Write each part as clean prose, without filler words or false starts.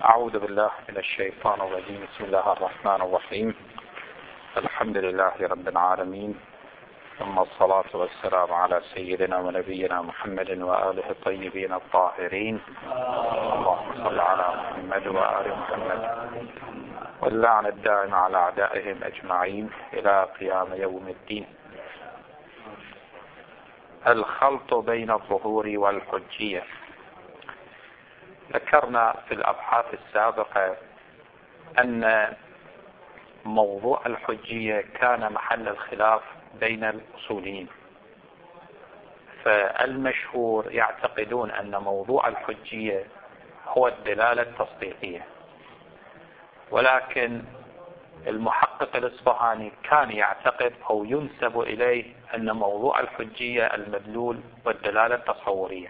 أعوذ بالله من الشيطان الرجيم. بسم الله الرحمن الرحيم. الحمد لله رب العالمين، ثم الصلاة والسلام على سيدنا ونبينا محمد وآله الطيبين الطاهرين. اللهم صل على محمد وآل محمد، واللعن الدائم على أعدائهم أجمعين إلى قيام يوم الدين. الخلط بين الظهور والحجية. ذكرنا في الأبحاث السابقة أن موضوع الحجية كان محل الخلاف بين الأصوليين، فالمشهور يعتقدون أن موضوع الحجية هو الدلالة التصديقية، ولكن المحقق الإصفهاني كان يعتقد أو ينسب إليه أن موضوع الحجية المدلول والدلالة التصورية.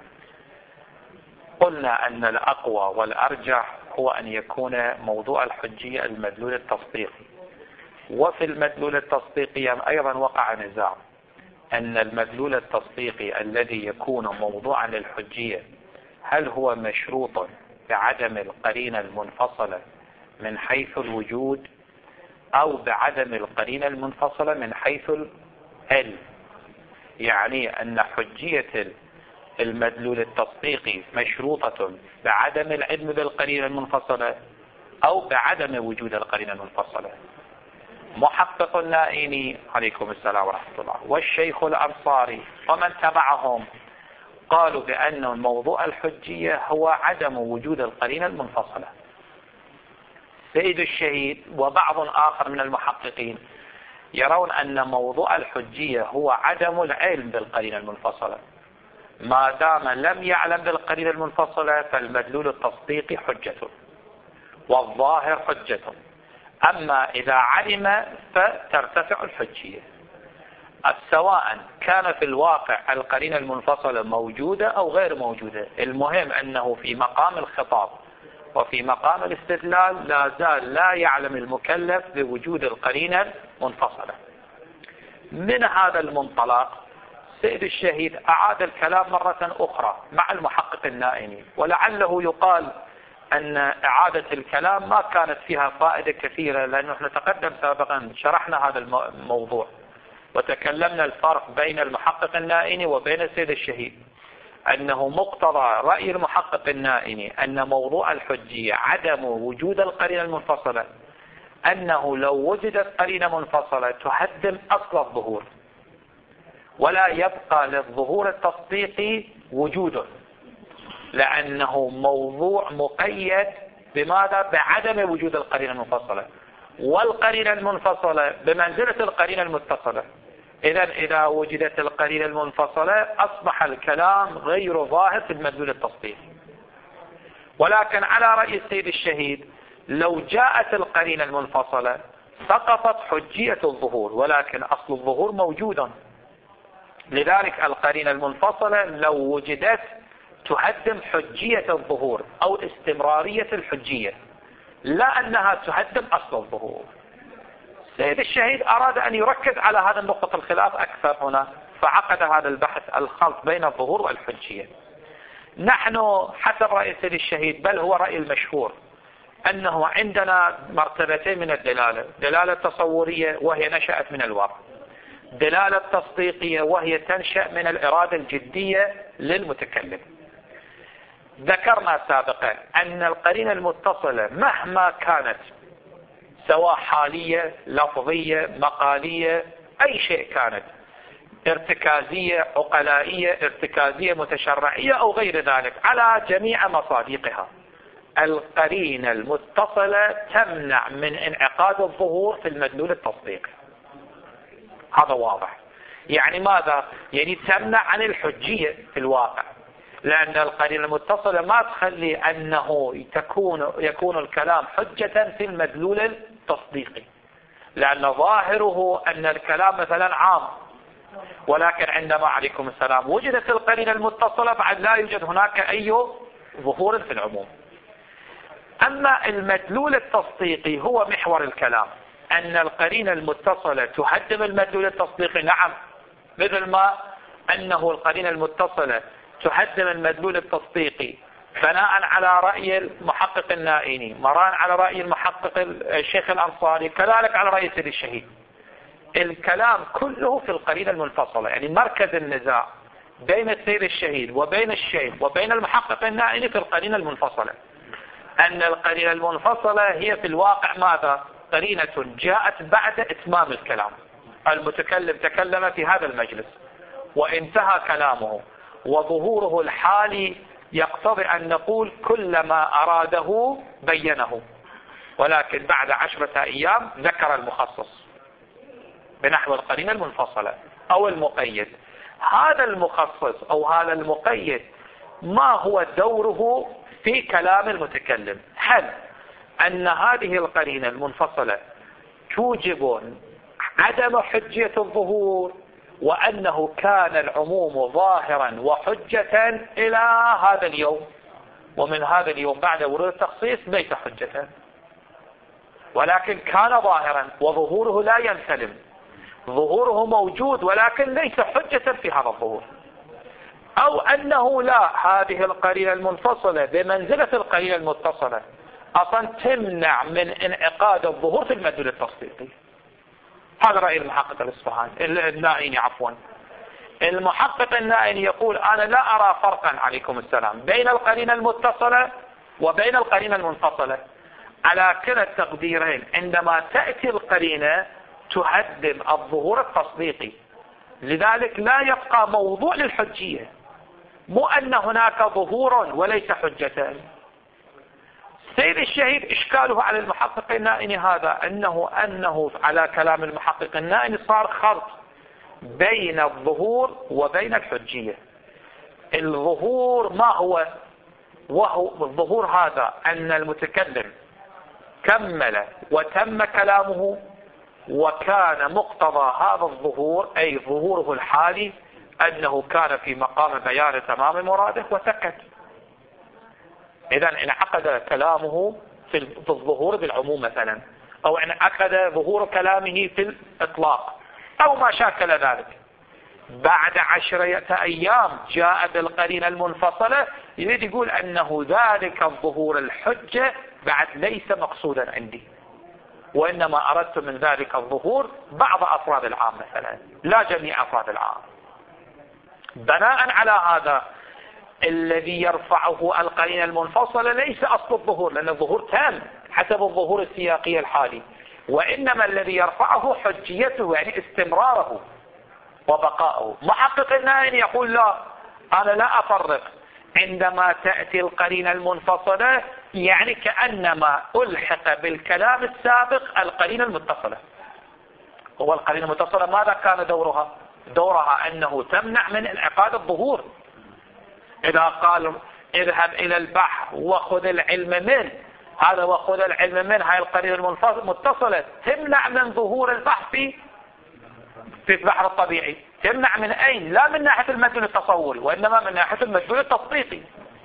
قلنا أن الأقوى والأرجح هو أن يكون موضوع الحجية المدلول التصديقي، وفي المدلول التصديقي أيضا وقع نزاع أن المدلول التصديقي الذي يكون موضوعا للحجية هل هو مشروط بعدم القرينة المنفصلة من حيث الوجود أو بعدم القرينة المنفصلة من حيث العلم، يعني أن حجية المدلول التصديقي مشروطة بعدم العلم بالقرينة المنفصلة أو بعدم وجود القرينة المنفصلة. محقق النائيني عليكم السلام ورحمة الله والشيخ الأنصاري ومن تبعهم قالوا بأن موضوع الحجية هو عدم وجود القرينة المنفصلة. سيد الشهيد وبعض آخر من المحققين يرون أن موضوع الحجية هو عدم العلم بالقرينة المنفصلة. ما دام لم يعلم بالقرينة المنفصلة فالمدلول التصديقي حجة والظاهر حجة، أما إذا علم فترتفع الحجية، سواء كان في الواقع القرينة المنفصلة موجودة أو غير موجودة. المهم أنه في مقام الخطاب وفي مقام الاستدلال لا زال لا يعلم المكلف بوجود القرينة المنفصلة. من هذا المنطلق سيد الشهيد أعاد الكلام مرة أخرى مع المحقق النائني، ولعله يقال أن إعادة الكلام ما كانت فيها فائدة كثيرة، لأنه احنا تقدم سابقا شرحنا هذا الموضوع وتكلمنا الفرق بين المحقق النائني وبين سيد الشهيد، أنه مقتضى رأي المحقق النائني أن موضوع الحجية عدم وجود القرينة المنفصلة، أنه لو وجدت قرينة منفصلة تهدم أصل الظهور ولا يبقى للظهور التصديقي وجوده، لأنه موضوع مقيد بماذا؟ بعدم وجود القرينة المنفصلة، والقرينة المنفصلة بمنزلة القرينة المتصلة. إذا وجدت القرينة المنفصلة أصبح الكلام غير ظاهر في المدلول التصديقي. ولكن على رأي السيد الشهيد لو جاءت القرينة المنفصلة سقطت حجية الظهور، ولكن أصل الظهور موجود. لذلك القرينة المنفصلة لو وجدت تهدم حجية الظهور أو استمرارية الحجية، لا أنها تهدم أصل الظهور. سيد الشهيد أراد أن يركز على هذا النقطة الخلاف أكثر هنا، فعقد هذا البحث الخلط بين الظهور والحجية. نحن حسب رأي سيد الشهيد بل هو رأي المشهور أنه عندنا مرتبتين من الدلالة، دلالة تصورية وهي نشأت من الواقع، دلالة تصديقية وهي تنشأ من الإرادة الجدية للمتكلم. ذكرنا سابقا أن القرينة المتصلة مهما كانت سواء حالية لفظية مقالية أي شيء كانت، ارتكازية عقلائية ارتكازية متشرعية أو غير ذلك، على جميع مصادقها القرينة المتصلة تمنع من انعقاد الظهور في المدلول التصديقي. هذا واضح. يعني ماذا؟ يعني تمنع عن الحجية في الواقع، لأن القرينة المتصلة ما تخلي أنه يكون الكلام حجة في المدلول التصديقي، لأن ظاهره أن الكلام مثلا عام، ولكن عندما عليكم السلام وجدت القرينة المتصلة بعد لا يوجد هناك أي ظهور في العموم. أما المدلول التصديقي هو محور الكلام، أن القرينة المتصلة تهدم المدلول التصديقي. نعم، مثل ما أنه القرينة المتصلة تهدم المدلول التصديقي بناء على رأي المحقق النائيني، مران على رأي المحقق الشيخ الأنصاري، كذلك على رأي سيد الشهيد. الكلام كله في القرينة المنفصلة، يعني مركز النزاع بين السيد الشهيد وبين الشيخ وبين المحقق النائيني في القرينة المنفصلة، أن القرينة المنفصلة هي في الواقع ماذا؟ قرينة جاءت بعد إتمام الكلام. المتكلم تكلم في هذا المجلس وانتهى كلامه، وظهوره الحالي يقتضي أن نقول كل ما أراده بينه، ولكن بعد 10 أيام ذكر المخصص بنحو القرينة المنفصلة أو المقيد. هذا المخصص أو هذا المقيد ما هو دوره في كلام المتكلم؟ هل أن هذه القرينة المنفصلة توجب عدم حجية الظهور، وأنه كان العموم ظاهرا وحجة إلى هذا اليوم، ومن هذا اليوم بعد ورود التخصيص ليس حجة، ولكن كان ظاهرا وظهوره لا ينسلم، ظهوره موجود ولكن ليس حجة في هذا الظهور؟ أو أنه لا، هذه القرينة المنفصلة بمنزلة القرينة المتصلة أصلا تمنع من انعقاد الظهور في المدلول التصديقي. هذا رأي المحقق الإصفهاني النائيني عفوا. المحقق النائيني يقول أنا لا أرى فرقا عليكم السلام بين القرينة المتصلة وبين القرينة المنفصلة. على كلا التقديرين عندما تأتي القرينة تهدم الظهور التصديقي، لذلك لا يبقى موضوع للحجية، مو أن هناك ظهور وليس حجة. سيد الشهيد إشكاله على المحقق النائني هذا أنه على كلام المحقق النائني صار خلط بين الظهور وبين الحجية. الظهور ما هو؟ وهو الظهور هذا أن المتكلم كمل وتم كلامه، وكان مقتضى هذا الظهور أي ظهوره الحالي أنه كان في مقام بيان تمام مراده وسكت. إذا انعقد كلامه في الظهور بالعموم مثلا، أو انعقد ظهور كلامه في الإطلاق أو ما شاكل ذلك. بعد 10 أيام جاء بالقرينة المنفصلة يريد يقول أنه ذلك الظهور الحجة بعد ليس مقصودا عندي، وإنما أردت من ذلك الظهور بعض أفراد العام مثلا، لا جميع أفراد العام. بناء على هذا الذي يرفعه القرينة المنفصلة ليس أصل الظهور، لأن الظهور تام حسب الظهور السياقي الحالي، وإنما الذي يرفعه حجيته، يعني استمراره وبقاؤه. محقق النائن يقول لا، أنا لا أفرق، عندما تأتي القرينة المنفصلة يعني كأنما ألحق بالكلام السابق القرينة المتصلة. هو القرينة المتصلة ماذا كان دورها؟ دورها أنه تمنع من انعقاد الظهور. إذا قال اذهب إلى البحر وخذ العلم منه، هذا وخذ العلم منه هاي القرينة المتصلة تمنع من ظهور البحر في البحر الطبيعي. تمنع من أين؟ لا من ناحية المدلول التصوري، وإنما من ناحية المدلول التطبيقي.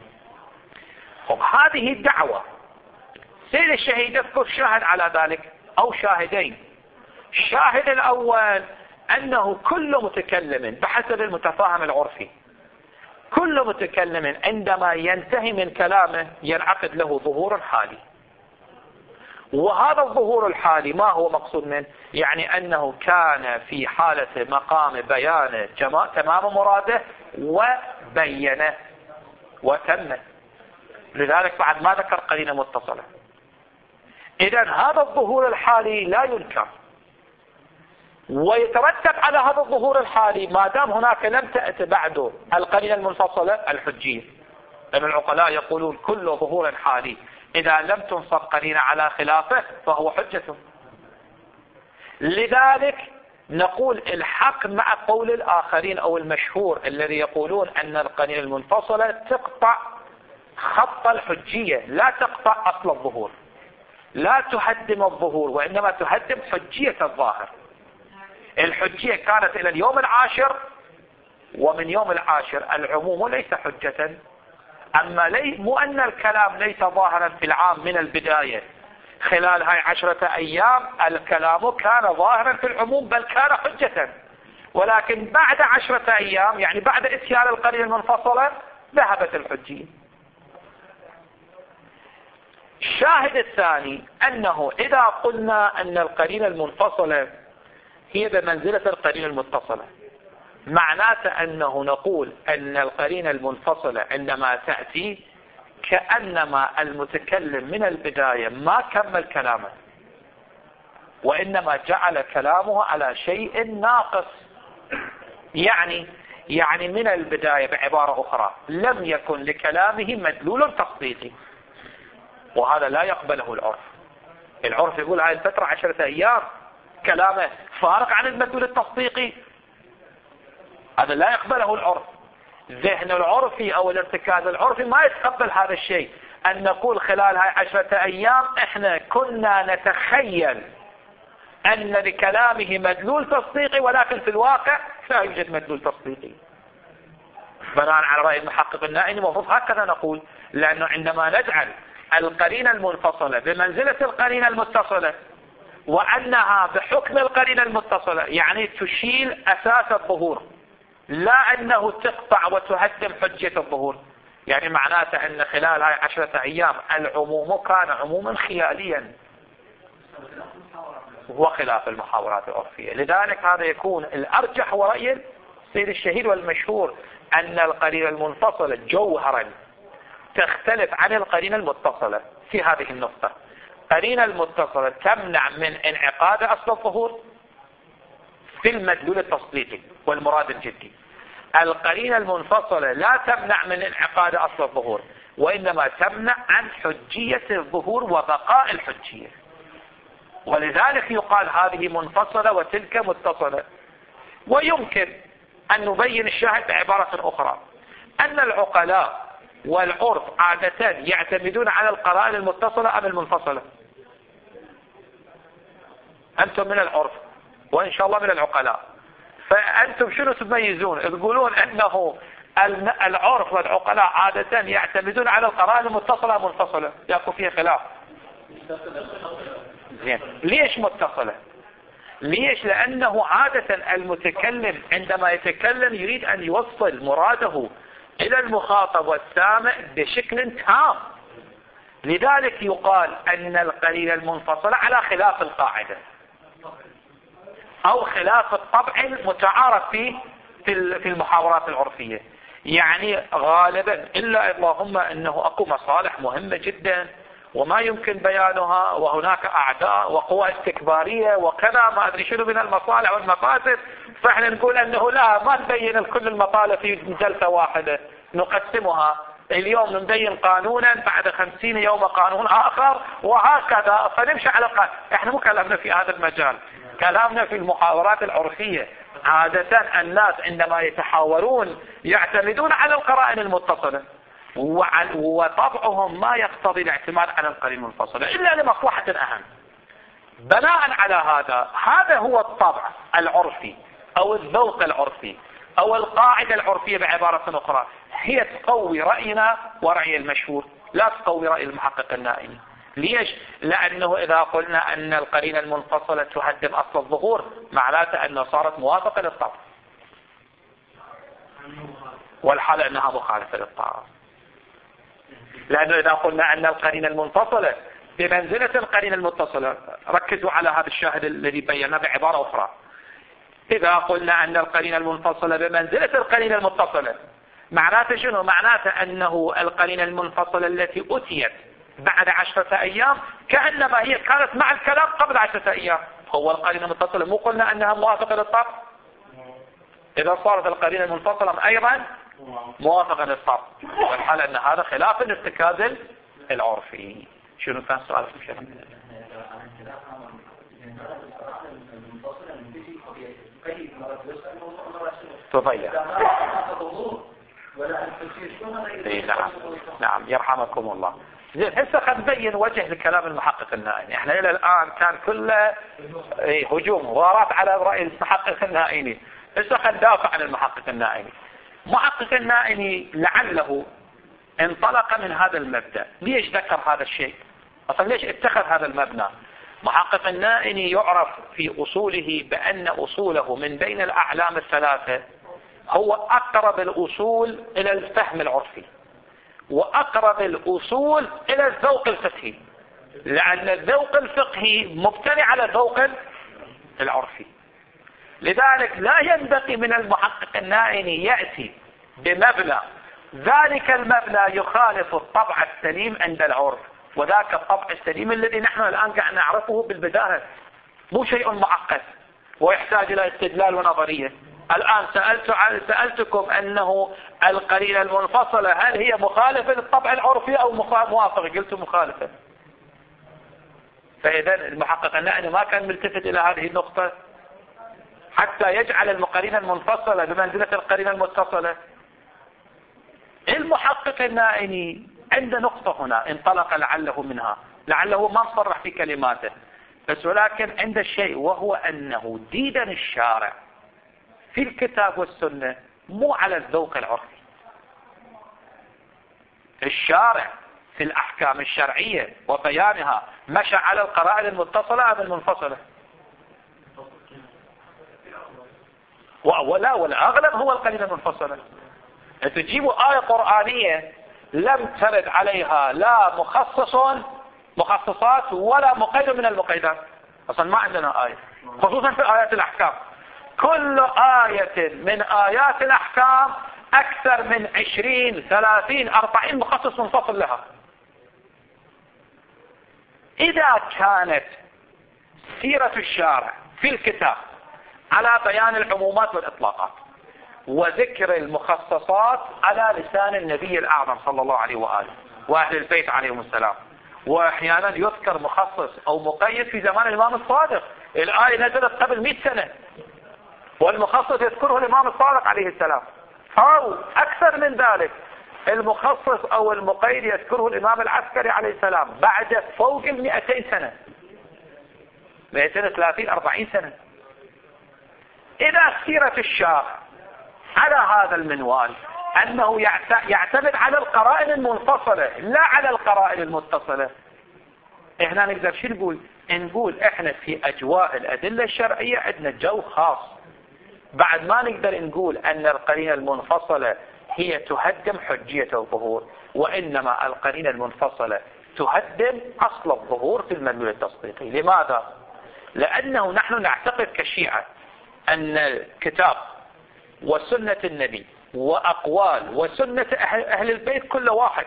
هذه الدعوة سيد الشهيد يذكر شاهد على ذلك أو شاهدين. الشاهد الأول أنه كل متكلم بحسب المتفاهم العرفي، كل متكلم عندما ينتهي من كلامه ينعقد له ظهور حالي، وهذا الظهور الحالي ما هو مقصود منه؟ يعني أنه كان في حالة مقام بيان تمام مراده وبينه وتمه، لذلك بعد ما ذكر قرينة متصلة. إذا هذا الظهور الحالي لا ينكر، ويترتب على هذا الظهور الحالي ما دام هناك لم تأتي بعده القرينة المنفصلة الحجية، لأن العقلاء يقولون كل ظهور حالي إذا لم تنصب قرينة على خلافه فهو حجة. لذلك نقول الحق مع قول الآخرين أو المشهور الذي يقولون أن القرينة المنفصلة تقطع خط الحجية، لا تقطع أصل الظهور، لا تهدم الظهور، وإنما تهدم حجية الظاهر. الحجية كانت إلى اليوم العاشر، ومن يوم العاشر العموم ليس حجة. أما مو أن الكلام ليس ظاهرا في العام من البداية، خلال هاي 10 أيام الكلام كان ظاهرا في العموم بل كان حجة، ولكن بعد 10 أيام يعني بعد إتيان القرينة المنفصلة ذهبت الحجية. الشاهد الثاني أنه إذا قلنا أن القرينة المنفصلة هي بمنزلة القرينة المتصلة، معناته أنه نقول أن القرينة المنفصلة عندما تأتي كأنما المتكلم من البداية ما كمل كلامه، وإنما جعل كلامه على شيء ناقص. يعني من البداية بعبارة أخرى لم يكن لكلامه مدلول تصديقي، وهذا لا يقبله العرف. العرف يقول هاي الفترة 10 أيام كلامه فارق عن المدلول التصديقي، هذا لا يقبله العرف. ذهن العرفي أو الارتكاز العرفي ما يتقبل هذا الشيء، أن نقول خلال هاي 10 أيام احنا كنا نتخيل أن لكلامه مدلول تصديقي، ولكن في الواقع لا يوجد مدلول تصديقي. بناء على رأي المحقق النائني المفروض هكذا نقول، لأنه عندما نجعل القرينة المنفصلة بمنزلة القرينة المتصلة وأنها بحكم القرينة المتصلة يعني تشيل أساس الظهور، لا أنه تقطع وتهدم حجة الظهور، يعني معناته أن خلال هاي 10 أيام العموم كان عموما خياليا وخلاف المحاورات العرفية. لذلك هذا يكون الأرجح ورأي السيد الشهير والمشهور أن القرينة المنفصلة جوهرا تختلف عن القرينة المتصلة في هذه النقطة. القرينة المتصلة تمنع من انعقاد أصل الظهور في المدلول التصديقي والمراد الجدي. القرينة المنفصلة لا تمنع من انعقاد أصل الظهور، وإنما تمنع عن حجية الظهور وبقاء الحجية، ولذلك يقال هذه منفصلة وتلك متصلة. ويمكن أن نبين الشاهد بعبارة أخرى، أن العقلاء والعرف عادة يعتمدون على القرائن المتصلة أم المنفصلة؟ أنتم من العرف وإن شاء الله من العقلاء، فأنتم شنو تميزون؟ تقولون أنه العرف والعقلاء عادة يعتمدون على القرائن المتصلة أم منفصلة؟ يكون فيها خلاف. زين، ليش متصلة؟ ليش؟ لأنه عادة المتكلم عندما يتكلم يريد أن يوصل مراده إلى المخاطب والسامع بشكل تام، لذلك يقال أن القرينة المنفصلة على خلاف القاعدة أو خلاف الطبع المتعارف فيه في المحاورات العرفية. يعني غالبا إلا اللهم أنه أكو مصالح مهمة جدا وما يمكن بيانها، وهناك أعداء وقوى استكبارية وكذا ما أدري شنو من المصالح والمفاسد، فإحنا نقول أنه لا، ما نبين كل المطالب في جلسة واحدة، نقسمها. اليوم نبين قانونا، بعد 50 يوم قانون آخر، وهكذا، فنمشي على القانون. إحنا مو كلامنا في هذا المجال، كلامنا في المحاورات العرفية. عادة الناس عندما يتحاورون يعتمدون على القرائن المتصلة، وطبعهم ما يقتضي الاعتماد على القرينة المنفصلة إلا لمصلحة أهم. بناء على هذا هو الطبع العرفي أو الذوق العرفي أو القاعدة العرفية بعبارة أخرى، هي تقوي رأينا ورأي المشهور، لا تقوي رأي المحقق النائمي. ليش؟ لأنه إذا قلنا أن القرينة المنفصلة تهدم أصل الظهور، معناته أنه صارت موافقة للطبع، والحال أنها مخالفة للطبع. لأنه إذا قلنا أن القرينة المنفصلة بمنزلة القرينة المتصلة، ركزوا على هذا الشاهد الذي بينا بعبارة أخرى، إذا قلنا أن القرينة المنفصلة بمنزلة القرينة المتصلة، معناته شنو؟ معناته أنه القرينة المنفصلة التي أتيت بعد 10 أيام كأنما هي كانت مع الكلام قبل 10 أيام. هو القرينة المتصلة مو قلنا أنها موافقة للطبع؟ إذا صارت القرينة المنفصلة أيضا موافقة للطبع، والحال أن هذا خلاف الارتكاز العرفي. شنو كان سؤالك مشاهد؟ تضيع. نعم يرحمكم الله. زين، هسه خلينا نبين وجه لكلام المحقق النائني. احنا الى الان كان كله هجوم وغارات على رأي المحقق النائني، هسه خلينا ندافع عن المحقق النائني. محقق النائني لعله انطلق من هذا المبدأ. ليش ذكر هذا الشيء؟ اصلا ليش اتخذ هذا المبنى؟ محقق النائني يعرف في أصوله بأن أصوله من بين الأعلام الثلاثة هو أقرب الأصول إلى الفهم العرفي، وأقرب الأصول إلى الذوق الفقهي، لأن الذوق الفقهي مبتني على الذوق العرفي. لذلك لا ينبغي من المحقق النائني يأتي بمبنى ذلك المبنى يخالف الطبع السليم عند العرف، وذاك الطبع السليم الذي نحن الآن قاعد نعرفه بالبداهة، مو شيء معقد ويحتاج إلى استدلال ونظرية. الآن سألتكم أنه القرينة المنفصلة هل هي مخالفة للطبع العرفي أو موافقة؟ قلت مخالفة. فإذا المحقق النائني ما كان ملتفت إلى هذه النقطة حتى يجعل القرينة المنفصلة بمنزلة القرينة المتصلة. المحقق النائني عند نقطة هنا انطلق لعله منها، لعله ما صرح في كلماته بس، ولكن عند الشيء وهو أنه ديدن الشارع في الكتاب والسنة مو على الذوق العرفي. الشارع في الأحكام الشرعية وبيانها مشى على القرائن المتصلة أم المنفصلة؟ والأغلب هو القرينة المنفصلة. تجيبوا آية قرآنية لم ترد عليها لا مخصصات ولا مقيد من المقيدات، أصلا ما عندنا آية، خصوصا في آيات الأحكام. كل آية من آيات الأحكام أكثر من 20 30 40 مخصص منفصل لها. إذا كانت سيرة الشارع في الكتاب على بيان العمومات والإطلاقات وذكر المخصصات على لسان النبي الأعظم صلى الله عليه وآله وأهل البيت عليهم السلام، وأحيانا يذكر مخصص أو مقيد في زمان الإمام الصادق، الآية نزلت قبل 100 سنة والمخصص يذكره الإمام الصادق عليه السلام، أو أكثر من ذلك المخصص أو المقيد يذكره الإمام العسكري عليه السلام بعد فوق 200 سنة، 230 40 سنة. إذا سيرة الشارع على هذا المنوال أنه يعتمد على القرائن المنفصلة لا على القرائن المتصلة، إحنا نقدر شو نقول إحنا في أجواء الأدلة الشرعية عندنا جو خاص. بعد ما نقدر نقول أن القرينة المنفصلة هي تهدم حجية الظهور، وإنما القرينة المنفصلة تهدم أصل الظهور في المدلول التصديقي. لماذا؟ لأنه نحن نعتقد كشيعة أن الكتاب وسنة النبي وأقوال وسنة أهل البيت كل واحد،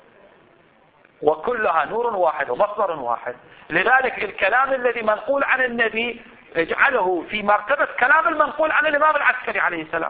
وكلها نور واحد ومصدر واحد. لذلك الكلام الذي منقول عن النبي اجعله في مرتبة كلام المنقول عن الإمام العسكري عليه السلام.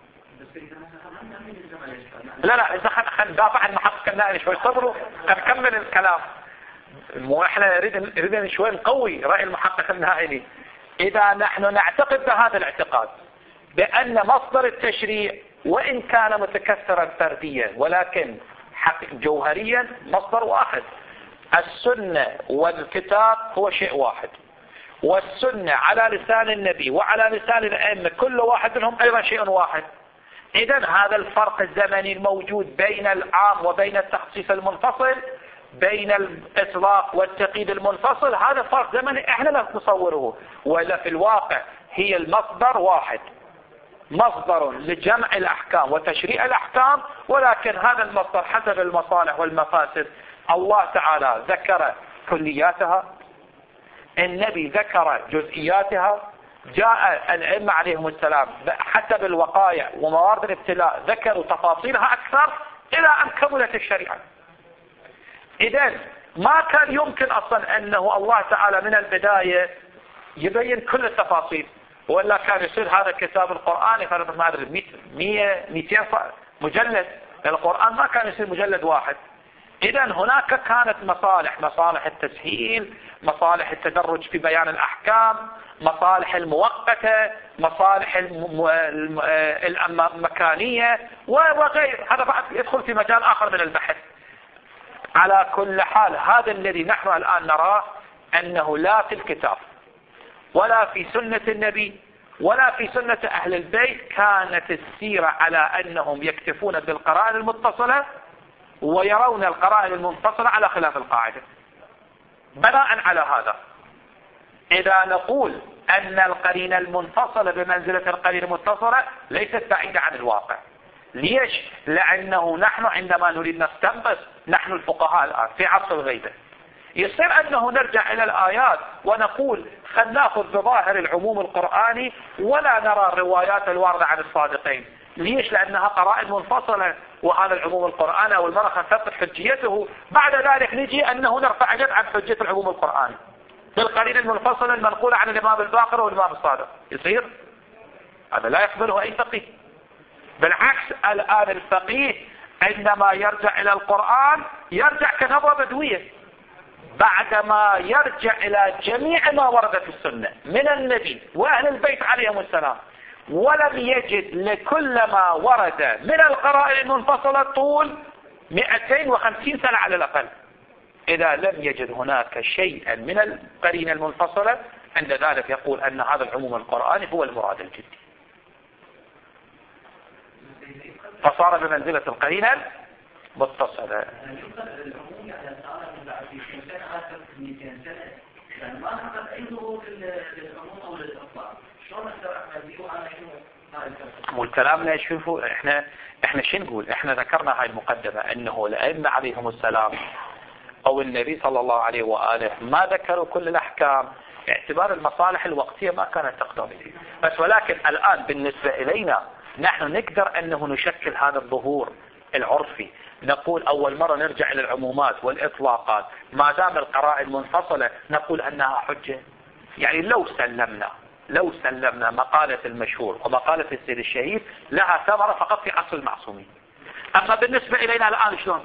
لا إذا خلينا ندافع عن محقق النائني شوي، صبروا نكمل الكلام. مو احنا نريد شوي نقوي رأي المحقق النائني. إذا نحن نعتقد بهذا الاعتقاد بأن مصدر التشريع وإن كان متكثرا فرديا ولكن جوهريا مصدر واحد، السنة والكتاب هو شيء واحد، والسنة على لسان النبي وعلى لسان الأئمة كل واحد منهم أيضا شيء واحد. إذا هذا الفرق الزمني الموجود بين العام وبين التخصيص المنفصل، بين الإطلاق والتقييد المنفصل، هذا فرق زمني احنا لا نتصوره، ولا في الواقع هي المصدر واحد، مصدر لجمع الأحكام وتشريع الأحكام، ولكن هذا المصدر حسب المصالح والمفاسد الله تعالى ذكر كلياتها، النبي ذكر جزئياتها، جاء الأئمة عليهم السلام حسب الوقائع وموارد الابتلاء ذكروا تفاصيلها أكثر إلى أن كملت الشريعة. إذن ما كان يمكن أصلا أنه الله تعالى من البداية يبين كل التفاصيل، ولا كان يصير هذا الكتاب القرآني فرض ما أدري 200 مجلد، القرآن ما كان يصير مجلد واحد. إذن هناك كانت مصالح التسهيل، مصالح التدرج في بيان الأحكام، مصالح المؤقتة، مصالح المكانية وغير، هذا بعد يدخل في مجال آخر من البحث. على كل حال هذا الذي نحن الآن نراه أنه لا في الكتاب ولا في سنة النبي ولا في سنة أهل البيت كانت السيرة على أنهم يكتفون بالقرائن المتصلة ويرون القرائن المنفصلة على خلاف القاعدة. بناء على هذا إذا نقول أن القرينة المنفصلة بمنزلة القرينة المتصلة ليست بعيدة عن الواقع. ليش؟ لأنه نحن عندما نريد نستنبط، نحن الفقهاء الآن في عصر الغيبة، يصير أنه نرجع إلى الآيات ونقول خلنا نأخذ بظاهر العموم القرآني ولا نرى الروايات الواردة عن الصادقين. ليش؟ لأنها قرائن منفصلة، وهذا العموم القرآني أو المرة تثبت حجيته، بعد ذلك نجي أنه نرفع يد عن حجية العموم القرآني بالقرينة المنفصلة المنقولة عن الإمام الباقر والإمام الصادق. يصير هذا لا يقبله أي فقيه. بالعكس الآن الفقيه عندما يرجع إلى القرآن يرجع كنظرة بدوية، بعدما يرجع إلى جميع ما ورد في السنة من النبي وأهل البيت عليهم السلام، ولم يجد لكل ما ورد من القرائن المنفصلة طول 250 سنة على الأقل. إذا لم يجد هناك شيئا من القرينة المنفصلة عند ذلك يقول أن هذا العموم القرآني هو المراد الجدي، فصار بمنزلة القرينة المتصلة. والكلام لا يشوفوا احنا شو نقول؟ احنا ذكرنا هاي المقدمة انه الائمة عليهم السلام او النبي صلى الله عليه وآله ما ذكروا كل الاحكام باعتبار المصالح الوقتية ما كانت تقتضي، بس ولكن الان بالنسبة الينا نحن نقدر انه نشكل هذا الظهور العرفي، نقول اول مرة نرجع الى العمومات والاطلاقات ما دام القرائن منفصلة نقول انها حجة. يعني لو سلمنا مقالة المشهور ومقالة السيد الشهيد لها ثمرة فقط في عصر المعصومين. اما بالنسبة الينا الان شلون؟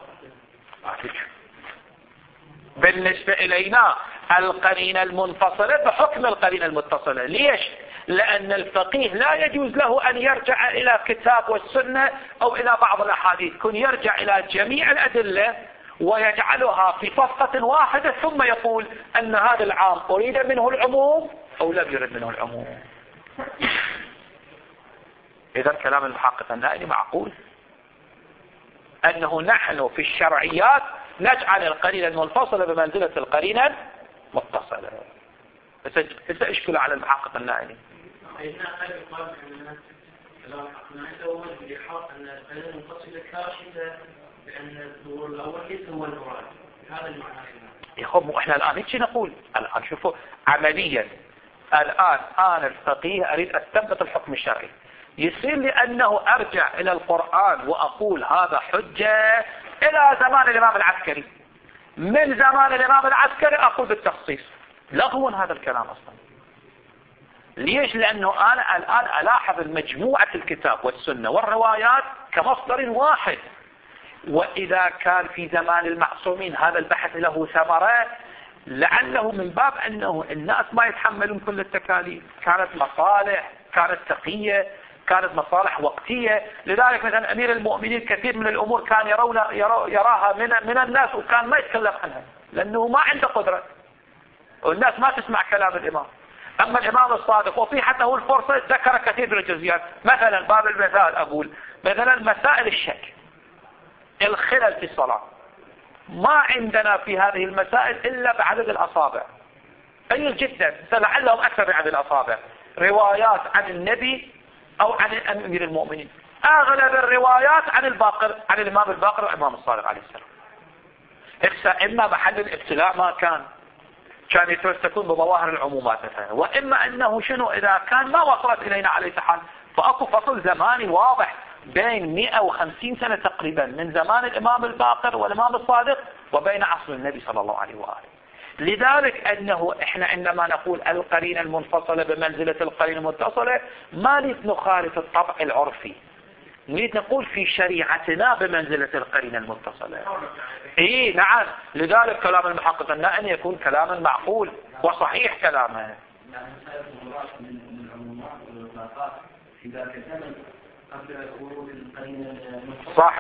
بالنسبة الينا القرينة المنفصلة بحكم القرينة المتصلة. ليش؟ لأن الفقيه لا يجوز له أن يرجع إلى كتاب والسنة أو إلى بعض الأحاديث، كن يرجع إلى جميع الأدلة ويجعلها في صفقة واحدة ثم يقول أن هذا العام أريد منه العموم أو لم يرد منه العموم. إذا كلام المحقق النائلي معقول أنه نحن في الشرعيات نجعل القرينة المنفصلة بمنزلة القرينة المتصلة. بس اشكل على المحقق النائلي. يخب احنا الآن هيك نقول. الآن شوفوا عمليا الآن أنا الفقيه أريد أستنبط الحكم الشرعي، يصير لي أنه أرجع إلى القرآن وأقول هذا حجة إلى زمان الإمام العسكري، من زمان الإمام العسكري أقول بالتخصيص. لغو هذا الكلام أصلا. ليش؟ لأنه أنا الآن ألاحظ مجموعة الكتاب والسنة والروايات كمصدر واحد، وإذا كان في زمان المعصومين هذا البحث له ثمرة لعله من باب أنه الناس ما يتحملون كل التكاليف، كانت مصالح، كانت تقية، كانت مصالح وقتية. لذلك مثلا أمير المؤمنين كثير من الأمور كان يراها من الناس وكان ما يتكلم عنها لأنه ما عنده قدرة والناس ما تسمع كلام الإمام. أما الإمام الصادق وفي حتى هو الفرصة ذكر كثير من الجزئيات. مثلا باب المثال أقول مثلا مسائل الشك، الخلل في الصلاة، ما عندنا في هذه المسائل إلا بعدد الأصابع، قليل جدا، لعلهم أكثر بعدد الأصابع روايات عن النبي أو عن أمير المؤمنين. أغلب الروايات عن الإمام الباقر والإمام الصادق عليه السلام. إما محل الابتلاء ما كان تكون بظواهر العمومات مثلا، وإما أنه شنو إذا كان ما وصلت إلينا عليه حال فأكو فصل زماني واضح بين 150 سنة تقريبا من زمان الإمام الباقر والإمام الصادق وبين عصر النبي صلى الله عليه وآله. لذلك أنه إحنا عندما نقول القرينة المنفصلة بمنزلة القرينة المتصلة ما نريد نخالف الطبع العرفي، نريد نقول في شريعتنا بمنزلة القرينة المتصلة. نعم. لذلك كلام المحقق النائلي يكون كلاما معقول وصحيح كلامه. صح.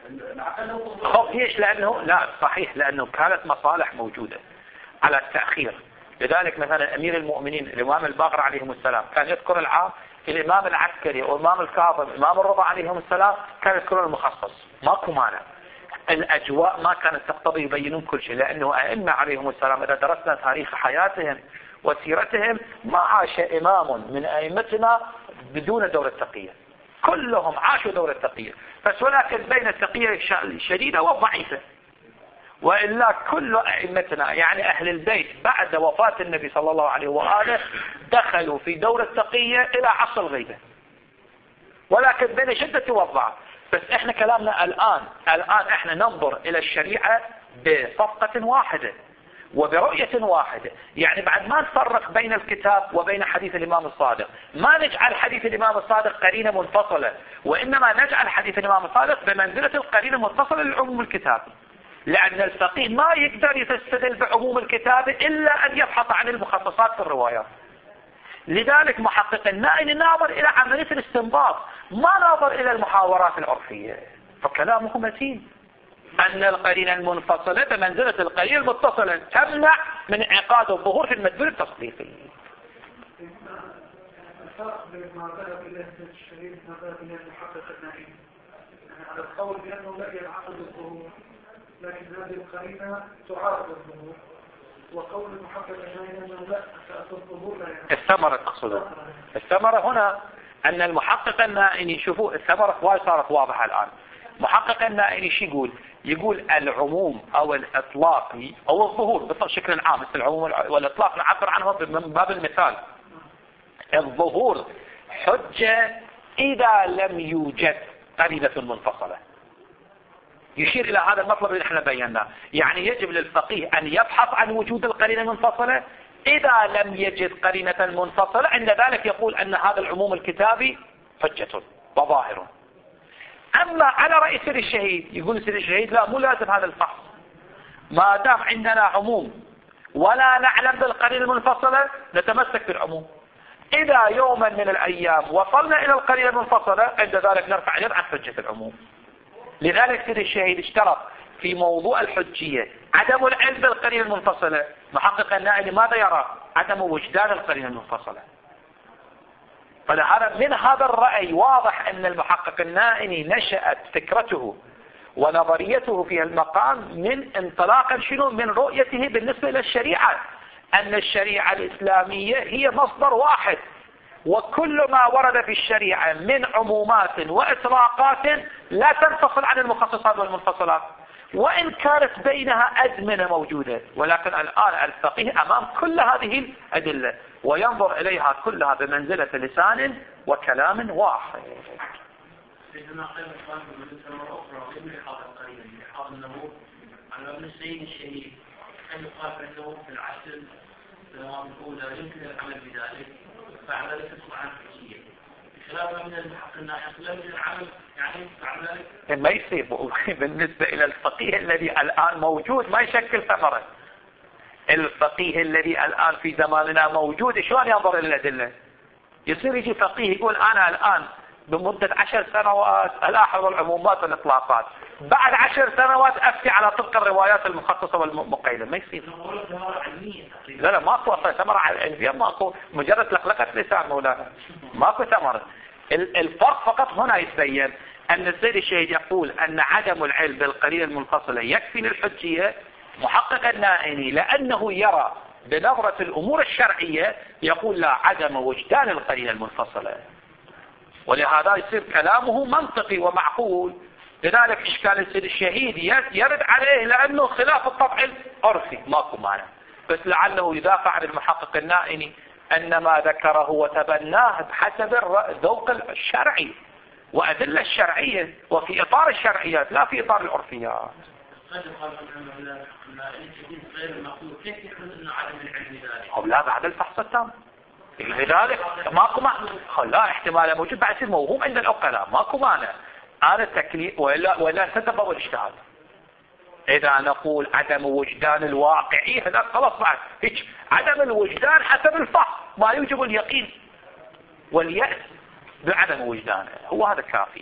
ليش؟ لأنه لا صحيح لأنه كانت مصالح موجودة على التأخير. لذلك مثلا أمير المؤمنين الإمام الباقر عليهم السلام كان يذكر العام، الإمام العسكري والإمام الكاظم الإمام الرضا عليهم السلام كان يذكرون المخصص. ماكو مانع، الأجواء ما كانت تقتضي يبينون كل شيء، لأنه أئمة عليهم السلام إذا درسنا تاريخ حياتهم وسيرتهم ما عاش إمام من أئمتنا بدون دور التقية، كلهم عاشوا دور التقية، بس ولكن بين التقية الشديدة والضعيفة. وإلا كل أئمتنا يعني أهل البيت بعد وفاة النبي صلى الله عليه وآله دخلوا في دور التقية إلى عصر الغيبة، ولكن بين شدة والضعف. بس احنا كلامنا الآن احنا ننظر إلى الشريعة بصفقة واحدة وبرؤية واحدة، يعني بعد ما نفرق بين الكتاب وبين حديث الإمام الصادق، ما نجعل حديث الإمام الصادق قرينة منفصلة، وإنما نجعل حديث الإمام الصادق بمنزلة القرينة المتصلة للعموم الكتابي، لأن الفقيه ما يقدر يستدل بعموم الكتاب إلا أن يبحث عن المخصصات في الروايات. لذلك محقق النائي ناظر إلى عملية الاستنباط، ما ناظر إلى المحاورات العرفية، فكلامه متين أن القرينة المنفصلة بمنزلة القرينة المتصلة تمنع من انعقاد الظهور في المدلول التصديقي. الفرق بين ما ذهب إليه الشريف وما ذهب إليه المحقق النائي، يعني على القول بأنه لا ينعقد الظهور، لكن هذه القرينة تعارض الظهور، وقول المحقق النائي أنه لا أساس الظهور لا ينعقد. الثمرة تقصده؟ الثمرة هنا أن المحقق النائي، شوفوا الثمرة صارت واضحة الآن. محقق النائي شو يقول العموم أو الإطلاق أو الظهور بشكل عام، العموم والإطلاق نعبر عنه من باب المثال. الظهور حجة إذا لم يوجد قرينة منفصلة، يشير إلى هذا المطلب اللي احنا بيناه. يعني يجب للفقيه أن يبحث عن وجود القرينة المنفصلة، إذا لم يجد قرينة منفصلة عند ذلك يقول أن هذا العموم الكتابي حجة وظاهر. أما على رأي سيد الشهيد، يقول سيد الشهيد لا، مو لازم هذا الفحص، ما دام عندنا عموم ولا نعلم بالقرينة المنفصلة نتمسك بالعموم. إذا يوما من الأيام وصلنا إلى القرينة المنفصلة عند ذلك نرفع يد عن حجة العموم. لذلك سيد الشهيد اشترط في موضوع الحجية عدم العلم بالقرينة المنفصلة. محقق النائي ماذا يرى؟ عدم وجدان القرينة المنفصلة. فلهذا من هذا الرأي واضح أن المحقق النائي نشأت فكرته ونظريته في المقام من انطلاقا من رؤيته بالنسبة إلى الشريعة، أن الشريعة الإسلامية هي مصدر واحد، وكل ما ورد في الشريعة من عمومات وإطلاقات لا تنفصل عن المخصصات والمنفصلات، وإن كانت بينها أزمنة موجودة. ولكن الآن الفقيه أمام كل هذه الأدلة وينظر إليها كلها بمنزلة لسان وكلام واحد. عندما قال الإخوان بالمدرسة مرة أخرى غير لحاظ القرينة، لحاظ أنه على ابن السيد الشهيد أن يقال أنه في العسل السنوات الأولى يمكن العمل بذلك، فعل ذلك تسمع عن الحجية خلافا من المحقق الناحية لا يمكن العمل، يعني فعل ذلك ما يصير. بالنسبة إلى الفقيه الذي الآن موجود ما يشكل ثمرة. الفقيه الذي الآن في زماننا موجود شلون ينظر إلى الأدلة؟ يصير يجي فقيه يقول أنا الآن بمدة 10 سنوات ألاحظ العمومات والإطلاقات، بعد 10 سنوات أفتي على طبق الروايات المخصصة والمقيدة. ما يصير. لا ماكو ثمرة علمية، ماكو، مجرد لقلقة لسان مولانا، ماكو ثمرة. الفرق فقط هنا يتبين أن السيد الشهيد يقول أن عدم العلم بالقرينة المنفصلة يكفي للحجية. محقق النائي لأنه يرى بنظرة الأمور الشرعية يقول لا، عدم وجدان القرينة المنفصلة، ولهذا يصير كلامه منطقي ومعقول. لذلك إشكال السيد الشهيد يرد عليه لأنه خلاف الطبع العرفي، ماكو معنى، بس لعله يدافع عن المحقق النائي أن ما ذكره وتبناه بحسب الذوق الشرعي وأدلة الشرعية وفي إطار الشرعيات لا في إطار العرفيات. لا بعد الفحص التام، لذلك ماكو معنى، لا احتمال موجود بعد يصير موهوم عند العقلاء، ماكو معنى. هذا التكليف ولا تتبع الاجتهاد. إذا نقول عدم وجدان الواقعي هذا خلاص بعد هيك، عدم الوجدان حسب الفحص ما يوجب اليقين واليأس بعدم وجدانه، هو هذا كافي.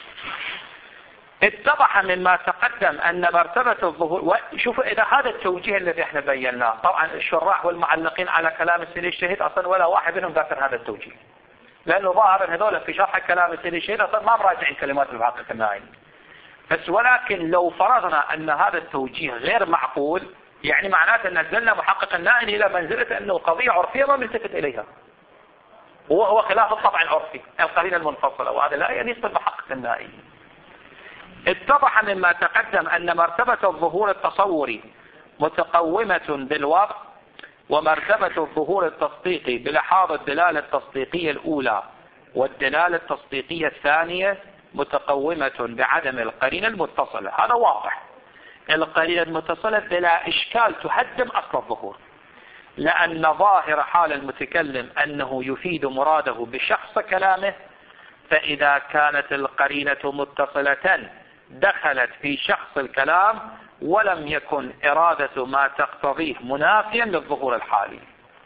اتضح مما تقدم أن مرتبة الظهور، وشوفوا إذا هذا التوجيه الذي احنا بيناه، طبعا الشراح والمعلقين على كلام السيد الشهيد أصلا ولا واحد منهم ذكر هذا التوجيه، لأنه ظاهرا هذول في شرح كلام السيد الشهيد أصلا ما مراجعين كلمات المحقق النائي. بس ولكن لو فرضنا أن هذا التوجيه غير معقول، يعني معناته أن نزلنا محقق النائي إلى منزلة أنه قضية عرفية ما بنلتفت إليها، وهو خلاف الطبع العرفي القرينة المنفصلة، وهذا لا يعني يصير محقق النائي. اتضح مما تقدم أن مرتبة الظهور التصوري متقومة بالوضع، ومرتبة الظهور التصديقي بلحاظ الدلالة التصديقية الأولى والدلالة التصديقية الثانية متقومة بعدم القرينة المتصلة. هذا واضح. القرينة المتصلة بلا إشكال تهدم أصل الظهور، لأن ظاهر حال المتكلم أنه يفيد مراده بشخص كلامه، فإذا كانت القرينة متصلة دخلت في شخص الكلام ولم يكن إرادة ما تقتضيه منافيا للظهور الحالي.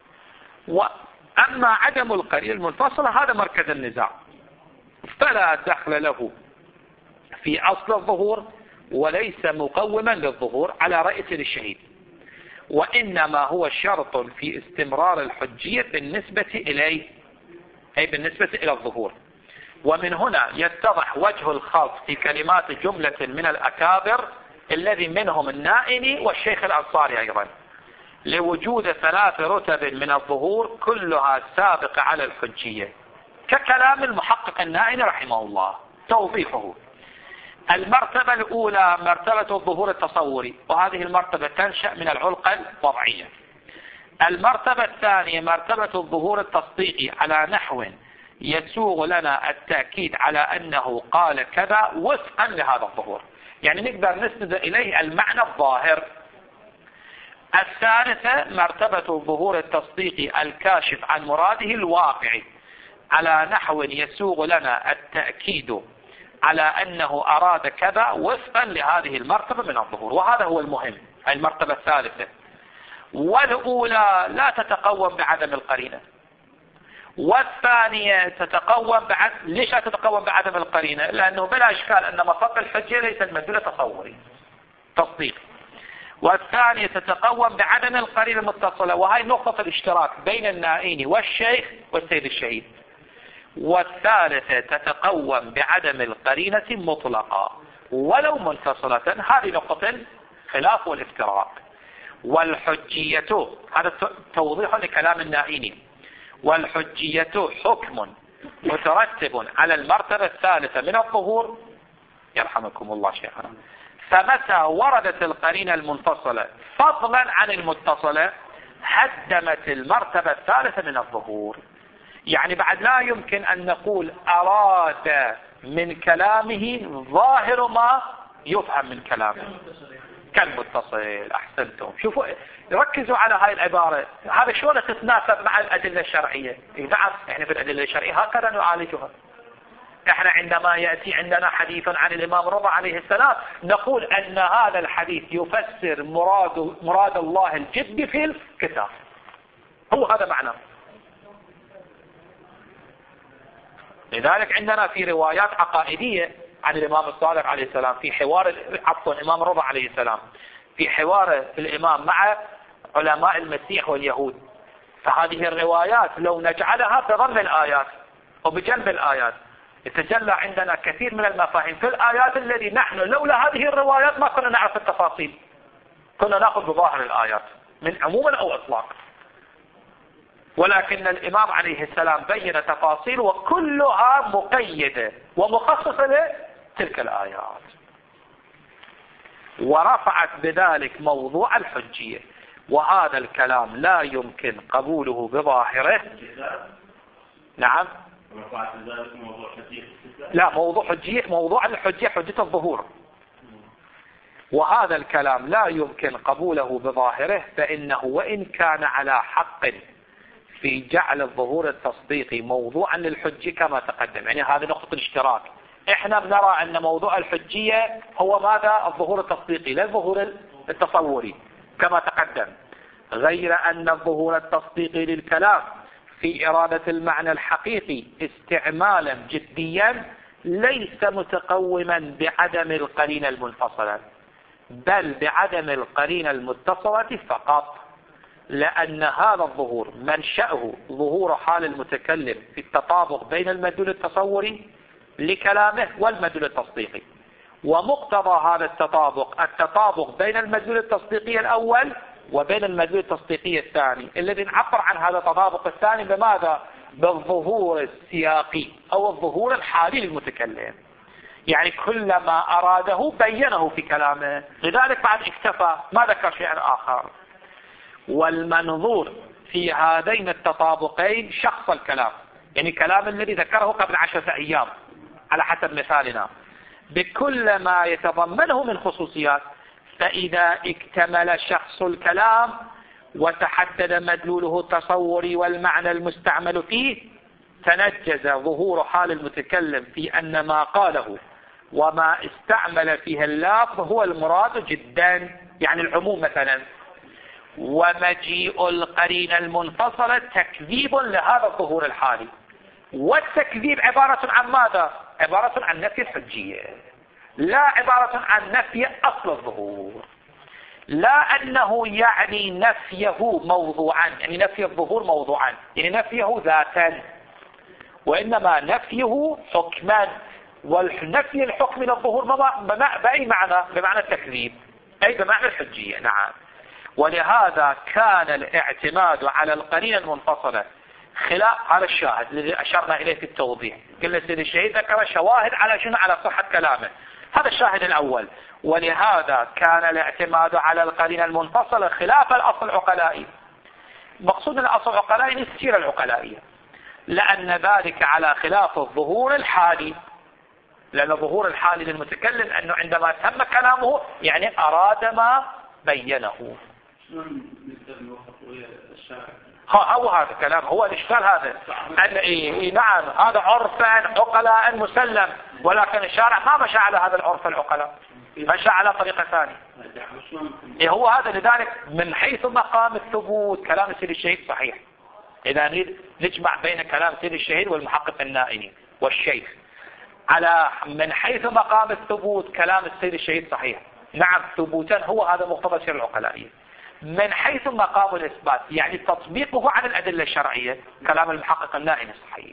وأما عدم القرينة المنفصلة هذا مركز النزاع، فلا دخل له في أصل الظهور وليس مقوما للظهور على رأي الشهيد، وإنما هو شرط في استمرار الحجية بالنسبة إليه، أي بالنسبة إلى الظهور. ومن هنا يتضح وجه الخلط في كلمات جملة من الأكابر الذي منهم النائني والشيخ الأنصاري أيضا، لوجود 3 رتب من الظهور كلها سابقة على الحجية، ككلام المحقق النائني رحمه الله. توضيحه: المرتبة الأولى مرتبة الظهور التصوري، وهذه المرتبة تنشأ من العلقة الوضعية. المرتبة الثانية مرتبة الظهور التصديقي على نحو يسوغ لنا التأكيد على أنه قال كذا وفقا لهذا الظهور، يعني نقدر نسند إليه المعنى الظاهر. الثالثة مرتبة الظهور التصديقي الكاشف عن مراده الواقعي على نحو يسوغ لنا التأكيد على أنه أراد كذا وفقا لهذه المرتبة من الظهور، وهذا هو المهم، المرتبة الثالثة. والأولى لا تتقوم بعدم القرينة، والثانية تتقوم ليش لا تتقوم بعدم القرينة؟ لأنه بلا إشكال أن مصدر الحجة ليس المدلول تصوري تصديقي. والثانية تتقوم بعدم القرينة المتصلة، وهي نقطة الاشتراك بين النائين والشيخ والسيد الشهيد. والثالثة تتقوم بعدم القرينة مطلقة ولو منفصلة، هذه نقطة الخلاف والافتراق. والحجية، هذا توضيح لكلام النائين، والحجية حكم مترتب على المرتبة الثالثة من الظهور، يرحمكم الله شيخنا، فمتى وردت القرينة المنفصلة فضلا عن المتصلة هدمت المرتبة الثالثة من الظهور. يعني بعد لا يمكن أن نقول أراد من كلامه ظاهر ما يفهم من كلامه كالمتصل. أحسنتم، شوفوا ركزوا على هاي العبارة، هذا شلون تتناسب مع الأدلة الشرعية. نعم، يعني في الأدلة الشرعية هكذا نعالجها. احنا عندما يأتي عندنا حديث عن الإمام رضا عليه السلام نقول أن هذا الحديث يفسر مراد الله الجد في الكتاب، هو هذا معناه. لذلك عندنا في روايات عقائدية عن الإمام الصادق عليه السلام في حوار الإمام رضا عليه السلام في حوار الإمام مع علماء المسيح واليهود، فهذه الروايات لو نجعلها بضمن الآيات وبجنب الآيات يتجلى عندنا كثير من المفاهيم في الآيات الذي نحن لولا هذه الروايات ما كنا نعرف التفاصيل، كنا نأخذ بظاهر الآيات من عموما أو إطلاق. ولكن الإمام عليه السلام بين تفاصيل وكلها مقيدة ومخصصة لتلك الآيات، ورفعت بذلك موضوع الحجية. وهذا الكلام لا يمكن قبوله بظاهره. نعم، لا، موضوع الحجية حجة الظهور، وهذا الكلام لا يمكن قبوله بظاهره، فإنه وإن كان على حق في جعل الظهور التصديقي موضوعا للحجة كما تقدم، يعني هذه نقطة الاشتراك. احنا بنرى ان موضوع الحجية هو ماذا؟ الظهور التصديقي لا الظهور التصوري كما تقدم، غير ان الظهور التصديقي للكلام في إرادة المعنى الحقيقي استعمالا جديا ليس متقوما بعدم القرينة المنفصلة، بل بعدم القرينة المتصلة فقط، لأن هذا الظهور منشأه ظهور حال المتكلم في التطابق بين المدلول التصوري لكلامه والمدلول التصديقي، ومقتضى هذا التطابق بين المدلول التصديقي الأول وبين المدلول التصديقي الثاني، الذي نعبر عن هذا التطابق الثاني بماذا؟ بالظهور السياقي أو الظهور الحالي للمتكلم. يعني كلما أراده بينه في كلامه، لذلك بعد اكتفى ما ذكر شيئا آخر. والمنظور في هذين التطابقين شخص الكلام، يعني كلام الذي ذكره قبل 10 أيام على حسب مثالنا، بكل ما يتضمنه من خصوصيات. فإذا اكتمل شخص الكلام وتحدد مدلوله التصوري والمعنى المستعمل فيه، تنجز ظهور حال المتكلم في أن ما قاله وما استعمل فيه اللفظ هو المراد جدا، يعني العموم مثلا. ومجيء القرينة المنفصلة تكذيب لهذا الظهور الحالي. والتكذيب عبارة عن ماذا؟ عبارة عن نفي الحجية، لا عبارة عن نفي أصل الظهور. لا أنه يعني نفيه موضوعا، يعني نفي الظهور موضوعا، يعني نفيه ذاتا، وإنما نفيه حكما. والنفي الحكم للظهور بأي معنى؟ بمعنى التكذيب، أي بمعنى الحجية. نعم. ولهذا كان الاعتماد على القرينة المنفصلة خلاف هذا الشاهد الذي أشرنا إليه في التوضيح. قلنا سيد الشهيد ذكر شواهد على شنو؟ على صحة كلامه. هذا الشاهد الأول. ولهذا كان الاعتماد على القرينة المنفصلة خلاف الأصل العقلائي. مقصود الأصل العقلائي السيرة العقلائية، لأن ذلك على خلاف الظهور الحالي. لأن الظهور الحالي للمتكلم أنه عندما تم كلامه يعني أراد ما بينه. هو هذا كلام، هو الإشكال هذا أن نعم هذا عرفا عقلاء مسلم، ولكن الشارع ما مشى على هذا العرف العقلاء، مشى على طريقة ثانية. هو هذا. لذلك من حيث مقام الثبوت كلام سيد الشهيد صحيح. إذا نريد نجمع بين كلام سيد الشهيد والمحقق النائني والشيخ، على من حيث مقام الثبوت كلام السيد الشهيد صحيح، نعم ثبوتا هو هذا مقتضى السيرة العقلائية. من حيث مقام الإثبات يعني تطبيقه على الأدلة الشرعية كلام المحقق النائني صحيح.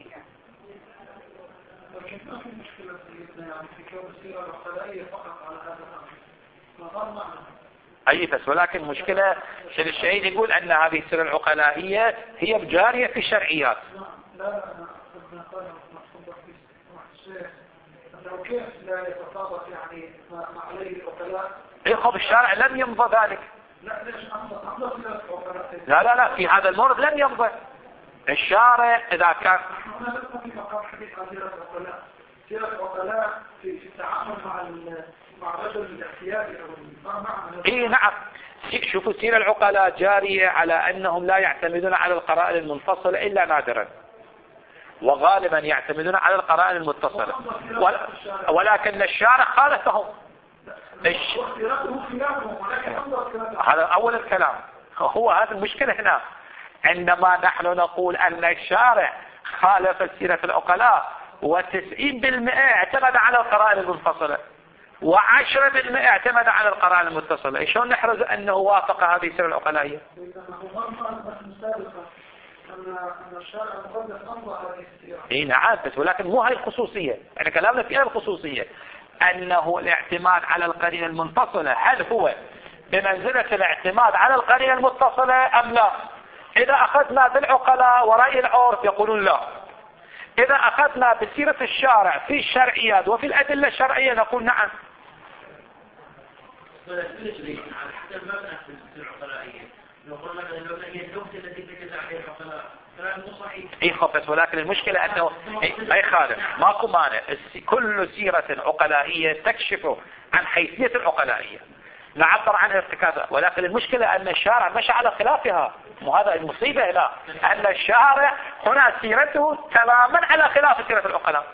لكن ما في مشكلة سيدنا يعني في كون السيرة العقلائية فقط على هذا الأمر. أي بس، ولكن مشكلة سيد الشهيد يقول أن هذه السيرة العقلائية هي جارية في الشرعيات. لا أنا قال مقصود الشيخ لو كيف لا يتطابق يعني ما عليه العقلاء. خب الشارع لم يمضى ذلك. لا ليش أمضى لا في هذا المورد لم يمضى الشارع. إذا كان نحن نذكر في مقام حديث عن سيرة العقلاء، سيرة العقلاء في التعامل مع رجل الاحتياجي أو معنى. نعم. شوفوا السيرة العقلاء جارية على أنهم لا يعتمدون على القرائن المنفصلة إلا نادرا، وغالبا يعتمدون على القرائن المتصلة، ولكن الشارع خالفهم. هذا أول الكلام. هو هذا المشكلة هنا، عندما نحن نقول أن الشارع خالف سيرة العقلاء و90% اعتمد على القرائن المنفصلة و10% اعتمد على القرائن المتصلة، شلون نحرز أنه وافق هذه السيرة العقلائية؟ أن الشارع مقدس أمضى هذه السيرة. نعم بس، ولكن مو هاي الخصوصية، يعني كلامنا في هذه الخصوصية أنه الاعتماد على القرينة المنفصلة هل هو بمنزلة الاعتماد على القرينة المتصلة أم لا؟ إذا أخذنا بالعقلاء ورأي العرف يقولون لا. إذا أخذنا بسيرة الشارع في الشرعيات وفي الأدلة الشرعية نقول نعم. نقول مثلا لو هي النقطة التي تجد عليها العقلاء كلام مو صحيح. خفت، ولكن المشكلة أنه أي خالف ماكو مانع. كل سيرة عقلائية تكشف عن حيثية العقلائية نعبر عنها ارتكازها، ولكن المشكلة أن الشارع مشى على خلافها. وهذا المصيبة هنا أن الشارع هنا سيرته تماما على خلاف سيرة العقلاء.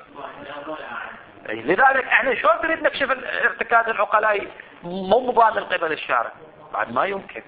لذلك احنا شلون نريد نكشف ارتكاز العقلاء مو مضاد من قبل الشارع؟ بعد ما يمكن.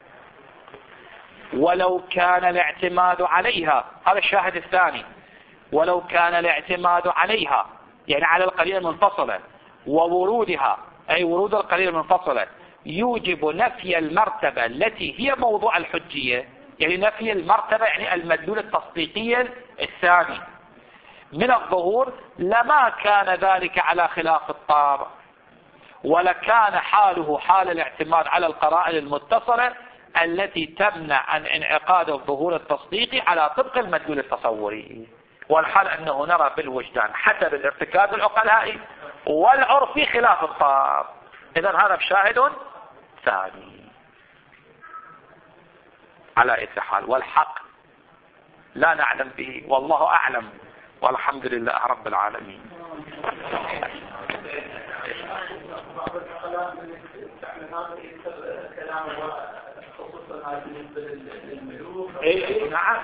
ولو كان الاعتماد عليها، هذا الشاهد الثاني، ولو كان الاعتماد عليها يعني على القرينة المنفصلة وورودها أي ورود القرينة المنفصلة يوجب نفي المرتبة التي هي موضوع الحجية، يعني نفي المرتبة يعني المدلول التصديقي الثاني من الظهور، لما كان ذلك على خلاف الطابع، ولكان حاله حال الاعتماد على القرائن المتصلة التي تمنع عن انعقاد الظهور التصديقي على طبق المدلول التصوري. والحال أنه نرى بالوجدان حسب الارتكاز العقلائي والعرفي خلاف الطار. إذا هذا بشاهد ثاني على أي حال. والحق لا نعلم به، والله أعلم، والحمد لله رب العالمين. نعم.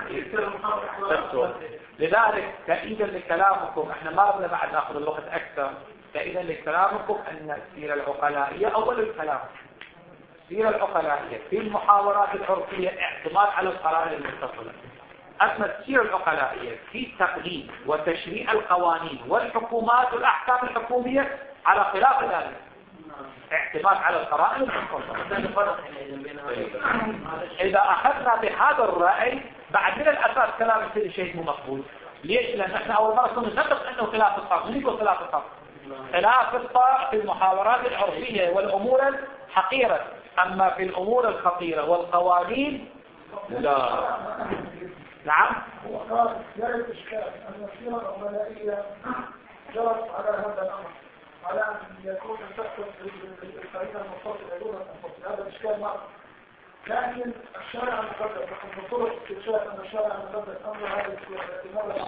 لذلك تأييدا لكلامكم، احنا ما بدنا بعد ناخذ الوقت اكثر، تأييدا لكلامكم ان السيرة العقلائية اول الكلام، السيرة العقلائية في المحاورات العرفية اعتماد على القرائن المتصلة. اما السيرة العقلائية في تقليد وتشريع القوانين والحكومات والاحكام الحكومية على خلاف ذلك، اعتماد على القرائن المتصلة. اذا اخذنا بهذا الرأي بعد من الاساس كلام يصير شيء مو مقبول. ليش؟ لان احنا اول مرة كنا نتفق انه خلاف الطرف. من يقول خلاف الطرف؟ خلاف الطرف في المحاورات العرفية والامور الحقيرة، اما في الامور الخطيرة والقوانين لا. نعم. وقال لا الاشكال ان السيرة العملائية جرت على هذا الامر، على ان يكون تحكم القرينة المنفصلة دون المنفصل. هذا الاشكال معروف. لكن الشارع المقدس من طرق استكشاف ان الشارع المقدس امر هذا الاحتمال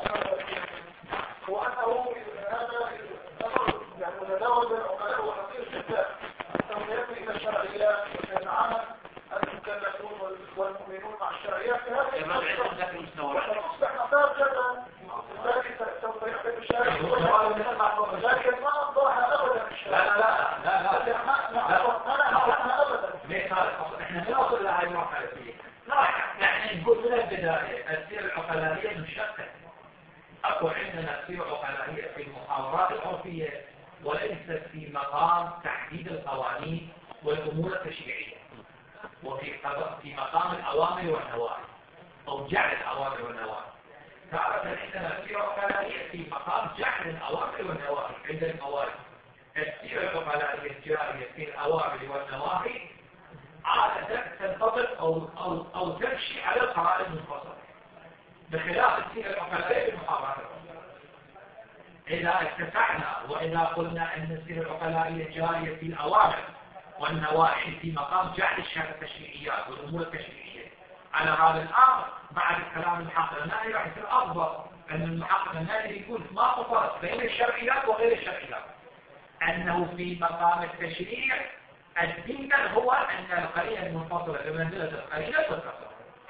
وانه هذا امر يعني متداول بين العقلاء وخطير جدا، انه ياتي الى الشرعيات ويتعامل المكلفون والمؤمنون مع الشرعيات في هذه المستوى وتصبح مسار جدا. لذلك سوف يحدث الشارع لكن ما اضاها ابدا الشارع. لا ما ابدا. احنا نوصل لهذه المرحله فيه. يعني نقول من البدايه السيره العقلائيه مشتته. اكو عندنا سيره عقلائيه في المحاورات العرفيه وليست في مقام تحديد القوانين والامور التشريعيه، وفي مقام الاوامر والنواهي او جعل الاوامر والنواهي. تعرف عندنا سيره عقلائيه في مقام جعل الاوامر والنواهي عند الموارد. السيره العقلائيه الجاريه في الاوامر والنواهي عادة تنطبق أو تمشي على القرائن المنفصلة، بخلاف السيرة العقلائية في المحاورات. إذا اتفقنا وإذا قلنا أن السيرة العقلائية جارية في الأوامر والنواهي في مقام جعل التشريعيات والأمور التشريعية، على هذا الأمر بعد الكلام المحقق النهائي راح يصير أفضل أن المحقق النهائي يقول ما فرق بين الشرعيات وغير الشرعيات، أنه في مقام التشريع الدين هو أن القرينة المنفصلة بمنزلة القرينة المتصلة.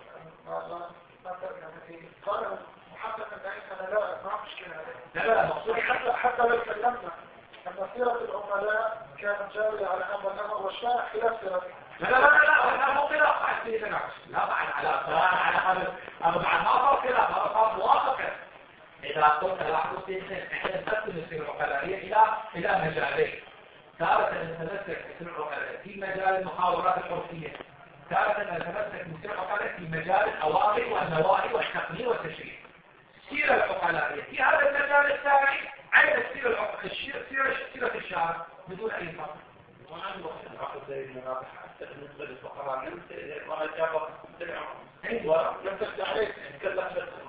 قال محقق النهائي لا ما مشكلة. لا مقصود حتى لو تكلمنا أن سيرة العقلاء كانت جارية على هذا الأمر والشارع خلاف سيرته. لا مو خلاف بعد سيرة نفس. لا بعد على هذا أنا بعد ما صار خلاف، هذا صار موافقة. إذا قلت لاحظوا إحنا نقسم السيرة العقلائية إلى مجالين. تارة نتمسك في مجال المحاورات العرفية، تارة نتمسك في مجال الأوامر والنواهي والتقنين والتشريع. السيرة العقلائية في هذا المجال الثاني عين سيرة الشارع بدون أي فرق. وأنا أقول ذلك حتى بالنسبة للفقراء وأنا جابر أيوة لم تفتح عليك نتكلم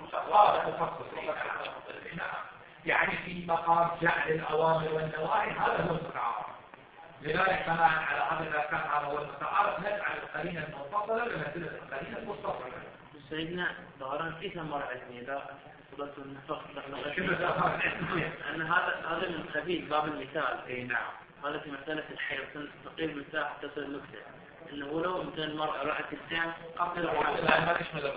يعني في مقام جعل الأوامر والنواهي هذا هو المتعارف. لذلك بناء على هذا كان هذا هو المتعارف نجعل القرينة المنفصلة بمنزلة القرينة المتصلة. سيدنا دوران كيف مرعتني إذا وصلت النفق أن هذا من قبيل باب المثال. أي نعم. هذا في مسألة الحيض تقيل مساحة تصل النكتة إنه لو مثل المرأة رأت الدم قبل الحيض ما تشمل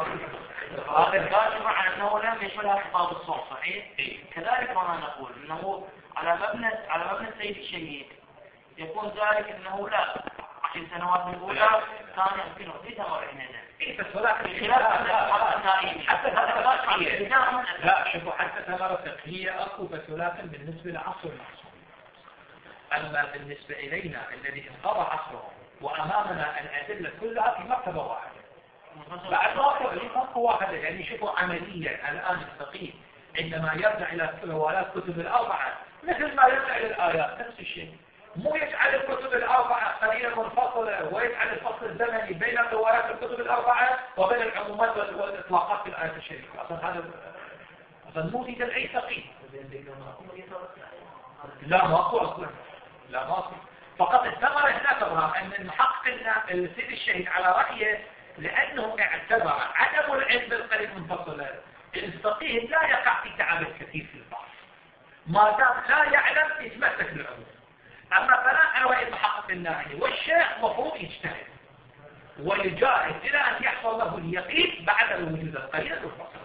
هذا معنى أنه لم يشملها خطاب الصوت صحيح؟ كذلك ما نقول أنه على مبنى السيد الشهيد يكون ذلك أنه لا 10 سنوات من الأولى كان يمكنه في تمر هنا. بس ولكن حتى لا شوفوا حتى ثمرة فقهية أكو بس ولكن بالنسبة لعصر المعصوم. أما بالنسبة إلينا الذي انقضى عصره وأمامنا الأدلة كلها في مرتبة واحدة. بعد مرتبة واحدة يعني شوفوا عمليا الآن الفقيه عندما يرجع إلى روايات كتب الأربعة مثل ما يرجع إلى الآيات نفس الشيء. مو يجعل الكتب الأربعة قرينة منفصلة ويجعل الفصل الزمني بين روايات الكتب الأربعة وبين العمومات والإطلاقات في الآية الشريفة. أصلا هذا مو في أي فقيه. لا ماكو اصلا، لا ماكو. فقط الثمرة هنا تظهر ان المحقق السيد الشهيد على رأيه لانه اعتبر عدم العلم بالقريب منفصلا، الفقيه لا يقع في تعب الكثير في البحث ما دام لا يعلم يتمسك بالعلوم. اما بناء على رأي المحقق الناهي والشيخ مفروض يجتهد ويجاهد الى ان يحصل له اليقين بعد الوجود القريب المنفصل.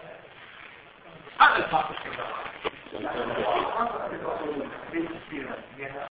هذا الفرق.